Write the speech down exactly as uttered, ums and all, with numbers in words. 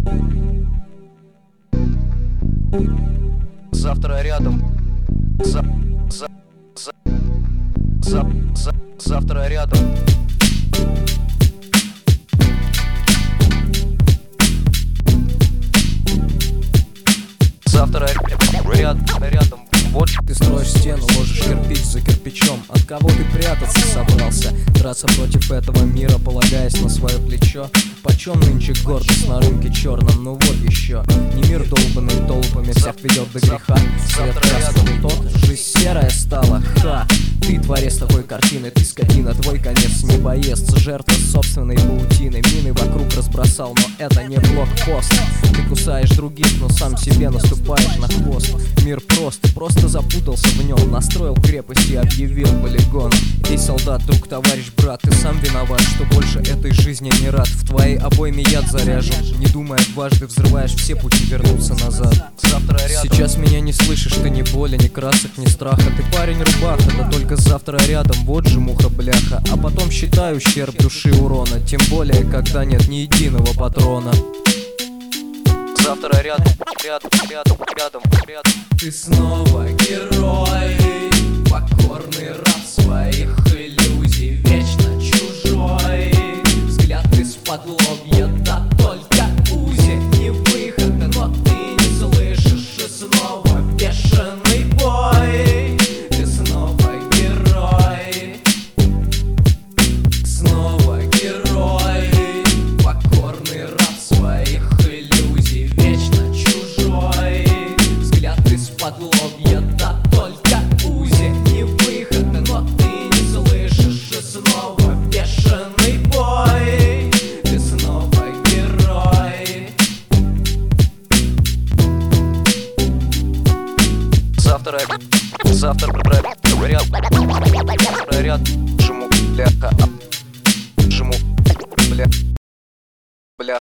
Завтра рядом. За, за, за, за, за, завтра рядом. Завтра ряд, рядом. Вот ты строишь стену, ложишь кирпич за кирпичом. От кого ты прятаться собрался? Драться против этого мира, полагаясь на свое плечо? Почем нынче гордость на рынке черном? Ну вот еще. Не мир долбанный толпами всех ведет до греха. Свет красный не тот, жизнь серая стала. Ха! Ты творец такой картины, ты скотина, твой конец не боец. Жертва собственной паутины, мины вокруг разбросал, но это не блокпост. Ты кусаешь других, но сам себе наступаешь на хвост. Мир прост, ты просто запутался в нем. Настроил крепость и объявил полигон. Эй, солдат, друг, товарищ, брат, ты сам виноват, что больше этой жизни не рад. В твоей обойме яд заряжен, не думая дважды взрываешь все пути вернуться назад. завтра рядом. Сейчас меня не слышишь, ты ни боли, ни красок, ни страха. Ты парень рубаха, да только завтра рядом. Вот же муха бляха. А потом считай ущерб души урона. Тем более, когда нет ни единого патрона. Завтра рядом, рядом, рядом, рядом, рядом. Ты снова герой, покорный раб своих иллюзий, вечно чужой. Взгляд из-под лобья, да только узи. Не выход, но ты не слышишь. И снова бешеный бой. Ты снова герой, снова герой, покорный раб своих иллюзий, вечно чужой. Взгляд из-под лобья, да только узи. Не выход, но ты не слышишь. И снова бешеный бой. Ты снова герой. Завтра, завтра ряд, ряд, жму, бляха, жму, бля, бля.